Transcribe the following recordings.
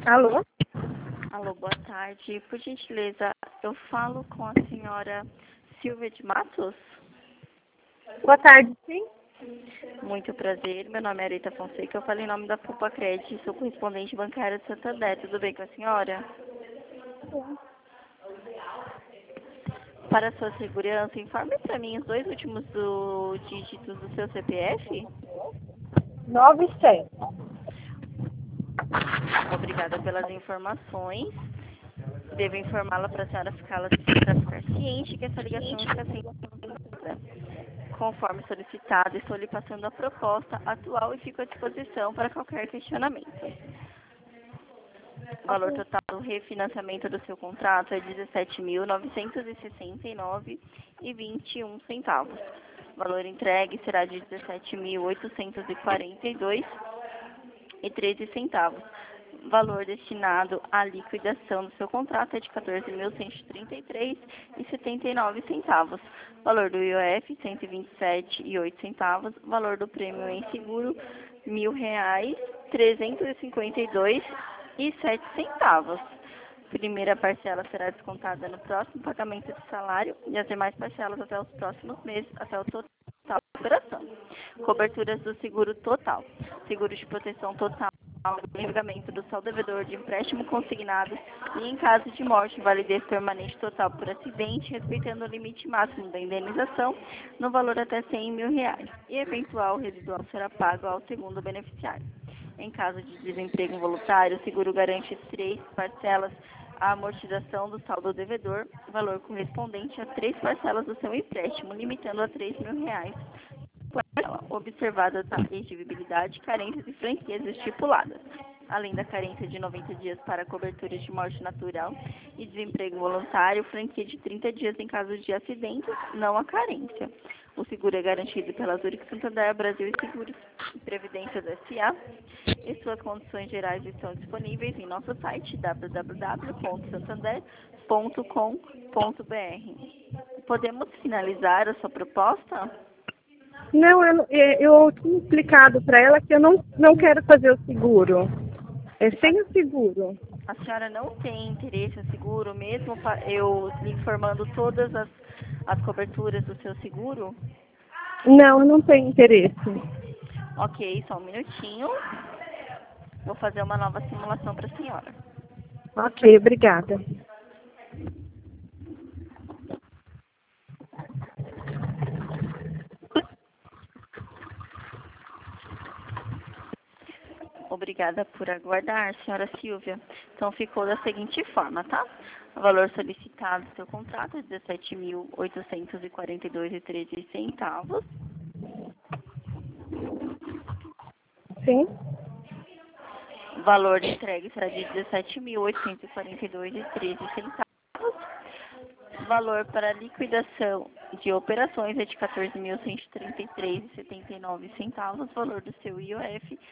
Alô? Alô, boa tarde. Por gentileza, eu falo com a senhora Silvia de Matos? Boa tarde, sim. Muito prazer. Meu nome é Arita Fonseca. Eu falo em nome da Pupacred. Sou correspondente bancária de Santander. Tudo bem com a senhora? Para sua segurança, informe para mim os dois últimos dígitos do seu CPF. 97. Obrigada pelas informações. Devo informá-la para a senhora ficar ciente que essa ligação está sendo conforme solicitado. Estou lhe passando a proposta atual e fico à disposição para qualquer questionamento. O valor total do refinanciamento do seu contrato é R$ 17.969,21. O valor entregue será de R$ 17.842,13. O valor destinado à liquidação do seu contrato é de R$ 14.133,79. Valor do IOF, R$ 127,08. Valor do prêmio em seguro, R$ 1.000, 352,07. Primeira parcela será descontada no próximo pagamento de salário e as demais parcelas até os próximos meses, até o total da operação. Coberturas do seguro total. Seguro de proteção total. Pagamento do saldo devedor de empréstimo consignado e, em caso de morte, validez permanente total por acidente, respeitando o limite máximo da indenização no valor até R$ 100.000 e eventual residual será pago ao segundo beneficiário. Em caso de desemprego voluntário, o seguro garante 3 parcelas a amortização do saldo devedor, valor correspondente a 3 parcelas do seu empréstimo, limitando a R$ 3.000. Observada a exigibilidade, carências e franquias estipuladas, além da carência de 90 dias para cobertura de morte natural e desemprego voluntário, franquia de 30 dias em caso de acidente, não há carência. O seguro é garantido pela Zurich Santander Brasil e Seguros e Previdências S.A. e suas condições gerais estão disponíveis em nosso site www.santander.com.br. Podemos finalizar a sua proposta? Não, eu tinha explicado para ela que eu não quero fazer o seguro. É sem o seguro. A senhora não tem interesse no seguro, mesmo eu lhe informando todas as coberturas do seu seguro? Não, eu não tenho interesse. Ok, só um minutinho. Vou fazer uma nova simulação para a senhora. Ok, obrigada. Obrigada por aguardar, senhora Silvia. Então, ficou da seguinte forma, tá? O valor solicitado do seu contrato é R$ 17.842,13. Sim? O valor entregue será de R$ 17.842,13. O valor para liquidação de operações é de R$ 14.133,79. O valor do seu IOF, R$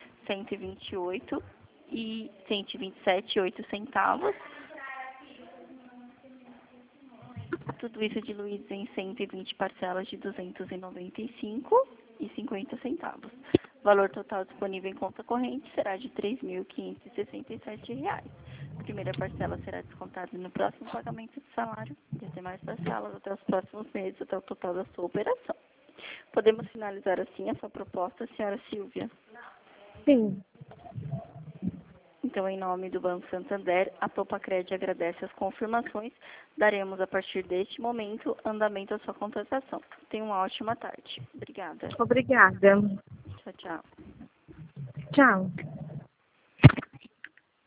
127,08. Tudo isso diluído em 120 parcelas de R$ 295,50. O valor total disponível em conta corrente será de R$ 3.567. Primeira parcela será descontada no próximo pagamento de salário e as demais parcelas até os próximos meses, até o total da sua operação. Podemos finalizar assim a sua proposta, senhora Silvia? Sim. Então, em nome do Banco Santander, a Pupacred agradece as confirmações. Daremos, a partir deste momento, andamento à sua contratação. Tenha uma ótima tarde. Obrigada. Obrigada. Tchau, tchau. Tchau.